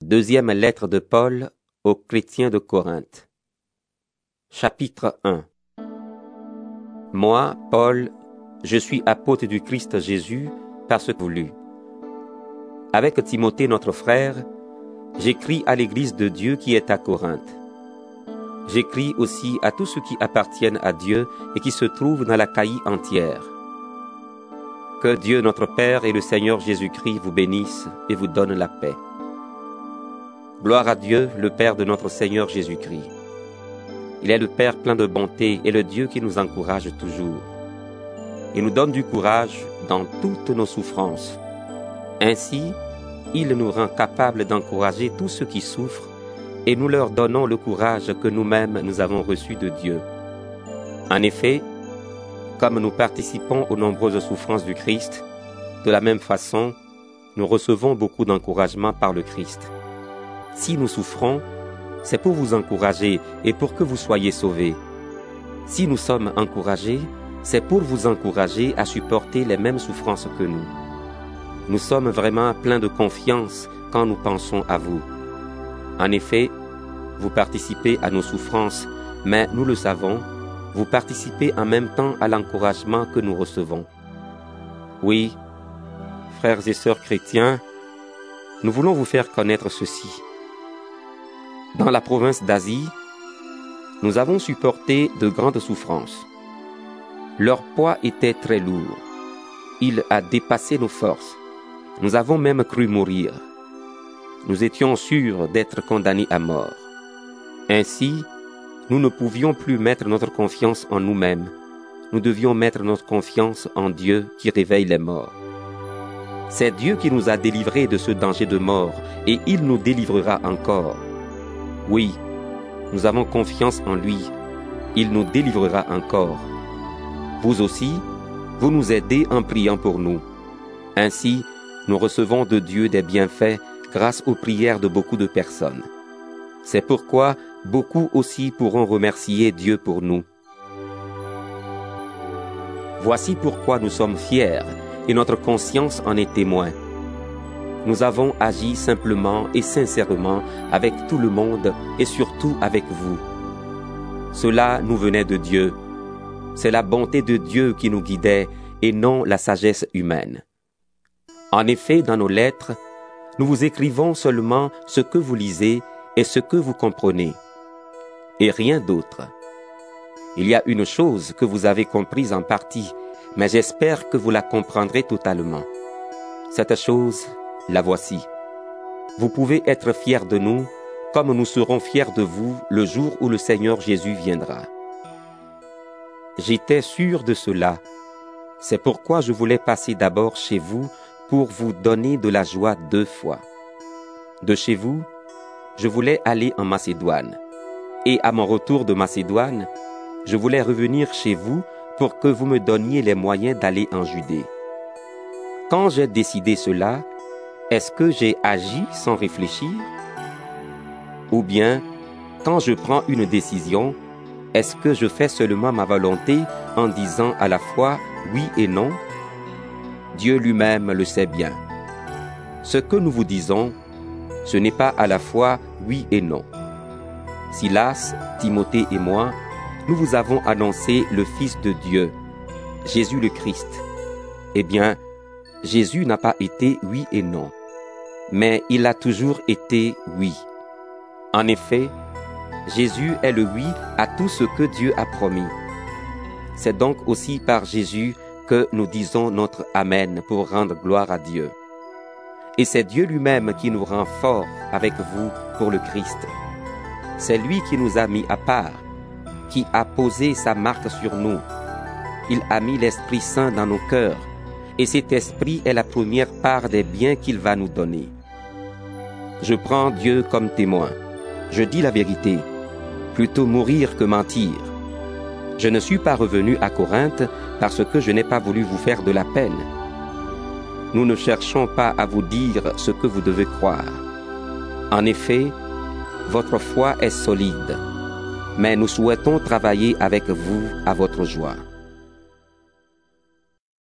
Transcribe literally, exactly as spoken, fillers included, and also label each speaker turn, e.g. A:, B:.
A: Deuxième lettre de Paul aux chrétiens de Corinthe. Chapitre un. Moi, Paul, je suis apôtre du Christ Jésus par ce voulu. Avec Timothée notre frère, j'écris à l'église de Dieu qui est à Corinthe. J'écris aussi à tous ceux qui appartiennent à Dieu et qui se trouvent dans l'Achaïe entière. Que Dieu notre Père et le Seigneur Jésus-Christ vous bénissent et vous donnent la paix. Gloire à Dieu, le Père de notre Seigneur Jésus-Christ. Il est le Père plein de bonté et le Dieu qui nous encourage toujours. Il nous donne du courage dans toutes nos souffrances. Ainsi, il nous rend capables d'encourager tous ceux qui souffrent et nous leur donnons le courage que nous-mêmes nous avons reçu de Dieu. En effet, comme nous participons aux nombreuses souffrances du Christ, de la même façon, nous recevons beaucoup d'encouragement par le Christ. Si nous souffrons, c'est pour vous encourager et pour que vous soyez sauvés. Si nous sommes encouragés, c'est pour vous encourager à supporter les mêmes souffrances que nous. Nous sommes vraiment pleins de confiance quand nous pensons à vous. En effet, vous participez à nos souffrances, mais nous le savons, vous participez en même temps à l'encouragement que nous recevons. Oui, frères et sœurs chrétiens, nous voulons vous faire connaître ceci. Dans la province d'Asie, nous avons supporté de grandes souffrances. Leur poids était très lourd. Il a dépassé nos forces. Nous avons même cru mourir. Nous étions sûrs d'être condamnés à mort. Ainsi, nous ne pouvions plus mettre notre confiance en nous-mêmes. Nous devions mettre notre confiance en Dieu qui réveille les morts. C'est Dieu qui nous a délivrés de ce danger de mort et il nous délivrera encore. Oui, nous avons confiance en lui. Il nous délivrera encore. Vous aussi, vous nous aidez en priant pour nous. Ainsi, nous recevons de Dieu des bienfaits grâce aux prières de beaucoup de personnes. C'est pourquoi beaucoup aussi pourront remercier Dieu pour nous. Voici pourquoi nous sommes fiers et notre conscience en est témoin. Nous avons agi simplement et sincèrement avec tout le monde et surtout avec vous. Cela nous venait de Dieu. C'est la bonté de Dieu qui nous guidait et non la sagesse humaine. En effet, dans nos lettres, nous vous écrivons seulement ce que vous lisez et ce que vous comprenez, et rien d'autre. Il y a une chose que vous avez comprise en partie, mais j'espère que vous la comprendrez totalement. Cette chose, la voici. Vous pouvez être fiers de nous, comme nous serons fiers de vous le jour où le Seigneur Jésus viendra. J'étais sûr de cela. C'est pourquoi je voulais passer d'abord chez vous pour vous donner de la joie deux fois. De chez vous, je voulais aller en Macédoine. Et à mon retour de Macédoine, je voulais revenir chez vous pour que vous me donniez les moyens d'aller en Judée. Quand j'ai décidé cela, est-ce que j'ai agi sans réfléchir? Ou bien, quand je prends une décision, est-ce que je fais seulement ma volonté en disant à la fois oui et non? Dieu lui-même le sait bien. Ce que nous vous disons, ce n'est pas à la fois oui et non. Silas, Timothée et moi, nous vous avons annoncé le Fils de Dieu, Jésus le Christ. Eh bien, Jésus n'a pas été oui et non, mais il a toujours été oui. En effet, Jésus est le oui à tout ce que Dieu a promis. C'est donc aussi par Jésus que nous disons notre Amen pour rendre gloire à Dieu. Et c'est Dieu lui-même qui nous rend forts avec vous pour le Christ. C'est lui qui nous a mis à part, qui a posé sa marque sur nous. Il a mis l'Esprit Saint dans nos cœurs, et cet Esprit est la première part des biens qu'il va nous donner. Je prends Dieu comme témoin. Je dis la vérité, plutôt mourir que mentir. Je ne suis pas revenu à Corinthe parce que je n'ai pas voulu vous faire de la peine. Nous ne cherchons pas à vous dire ce que vous devez croire. En effet, votre foi est solide, mais nous souhaitons travailler avec vous à votre joie.